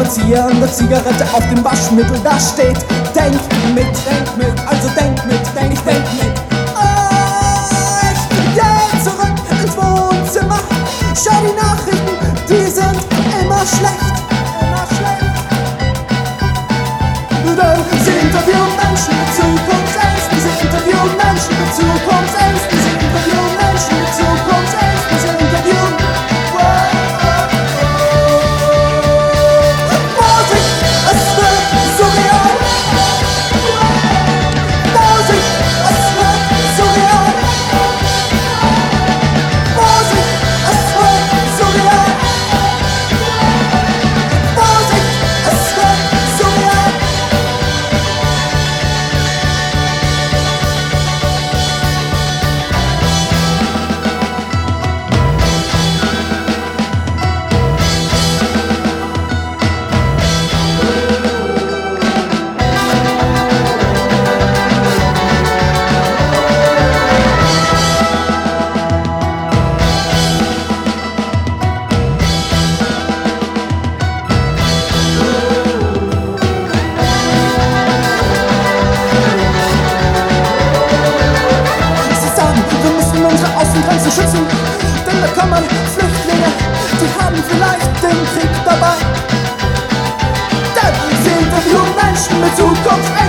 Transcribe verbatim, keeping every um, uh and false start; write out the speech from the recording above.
Erzieher an der Zigarette auf dem Waschmittel da steht. Denk mit, denk mit, also denk mit, denk, ich denk mit. Oh, ich geh zurück ins Wohnzimmer. Schau die Nachrichten, die sind immer schlecht, immer schlecht. Dann sie interviewen Menschen mit Zukunftsängsten, sie interviewen Menschen mit Zukunftsängsten, sie interviewen Menschen mit Zukunftsängsten, sie interviewen. Vorsicht, es wird surreal. Vorsicht, es wird surreal. Vorsicht, es wird surreal. Vorsicht, es wird surreal. Außengrenzen schützen, denn da kommen Flüchtlinge, die haben vielleicht den Krieg dabei. Denn sie interviewen Menschen mit Zukunft.